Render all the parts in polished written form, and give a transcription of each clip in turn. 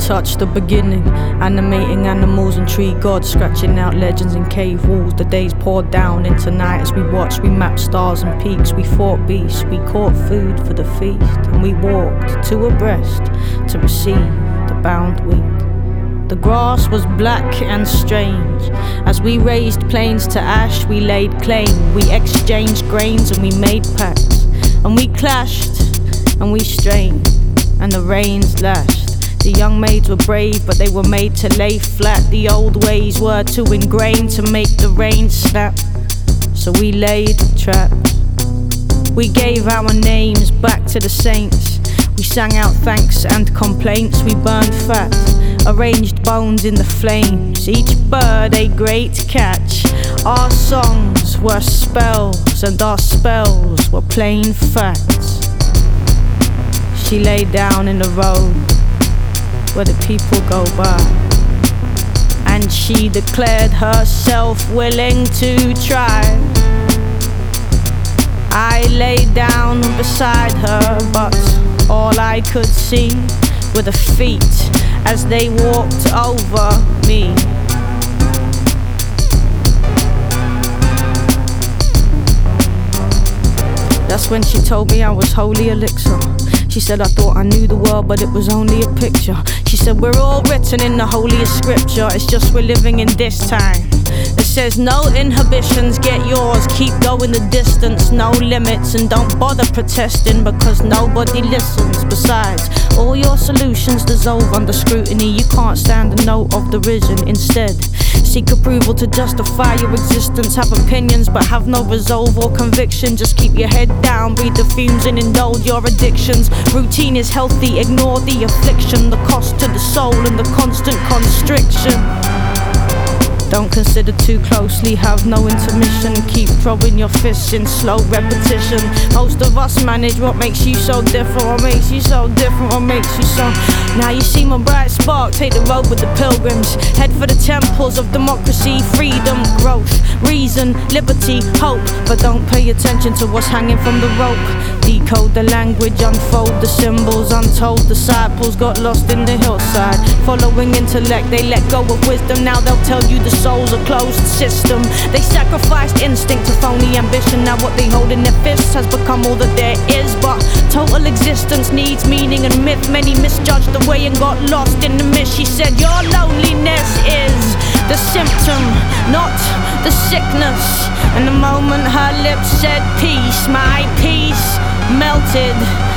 touch the beginning, animating animals and tree gods, scratching out legends in cave walls. The days poured down into night as we watched. We mapped stars and peaks, we fought beasts, we caught food for the feast, and we walked two abreast to receive the bound wheat. The grass was black and strange. As we raised plains to ash, we laid claim. We exchanged grains and we made pacts, and we clashed and we strained, and the rains lashed. The young maids were brave, but they were made to lay flat. The old ways were too ingrained to make the rain snap, so we laid traps. We gave our names back to the saints. We sang out thanks and complaints. We burned fat, arranged bones in the flames. Each bird a great catch. Our songs were spells, and our spells were plain facts. She lay down in the road where the people go by, and she declared herself willing to try. I lay down beside her, but all I could see were the feet as they walked over me. That's when she told me I was holy elixir. She said I thought I knew the world, but it was only a picture. She said we're all written in the holiest scripture, it's just we're living in this time. It says no inhibitions, get yours, keep going the distance, no limits, and don't bother protesting because nobody listens. Besides, all your solutions dissolve under scrutiny. You can't stand the note of derision. Instead, seek approval to justify your existence. Have opinions but have no resolve or conviction. Just keep your head down, breathe the fumes and indulge your addictions. Routine is healthy, ignore the affliction, the cost to the soul and the constant constriction. Don't consider too closely, have no intermission. Keep throwing your fists in slow repetition. Most of us manage what makes you so different. What makes you so different, what makes you so. Now you see my bright spark, take the road with the pilgrims. Head for the temples of democracy, freedom, growth, reason, liberty, hope. But don't pay attention to what's hanging from the rope. Decode the language, unfold the symbols. Untold disciples got lost in the hillside. Following intellect, they let go of wisdom. Now they'll tell you the soul's a closed system. They sacrificed instinct to phony ambition. Now what they hold in their fists has become all that there is. But total existence needs meaning and myth. Many misjudged the way and got lost in the mist. She said your loneliness is the symptom, not the sickness. And the moment her lips said peace, my peace melted.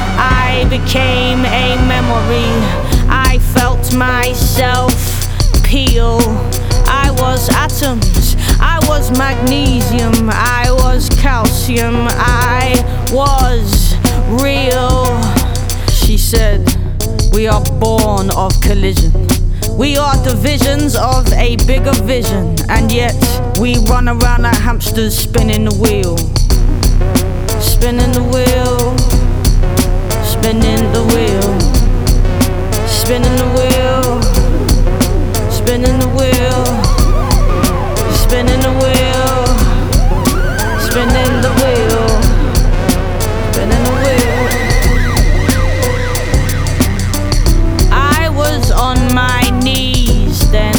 I became a memory. I felt myself peel. I was atoms, I was magnesium, I was calcium, I was real. She said, we are born of collision. We are divisions of a bigger vision, and yet we run around like hamsters spinning the wheel. Spinning the wheel, spinning the wheel, spinning the wheel, spinning the wheel, spinning the wheel, spinning the wheel, spinning the wheel. I was on my knees then.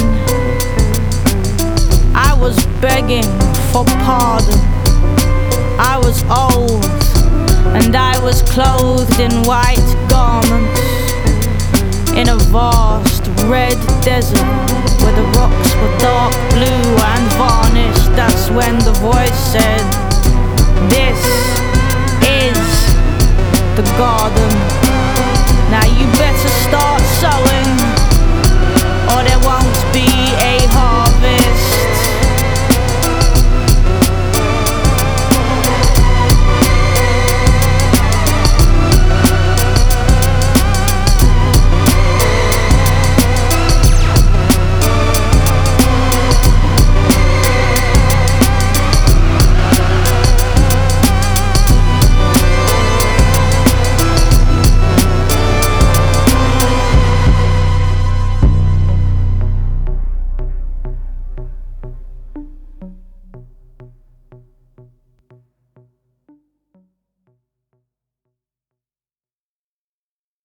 I was begging for pardon. I was old and I was clothed in white garments in a vast red desert where the rocks were dark blue and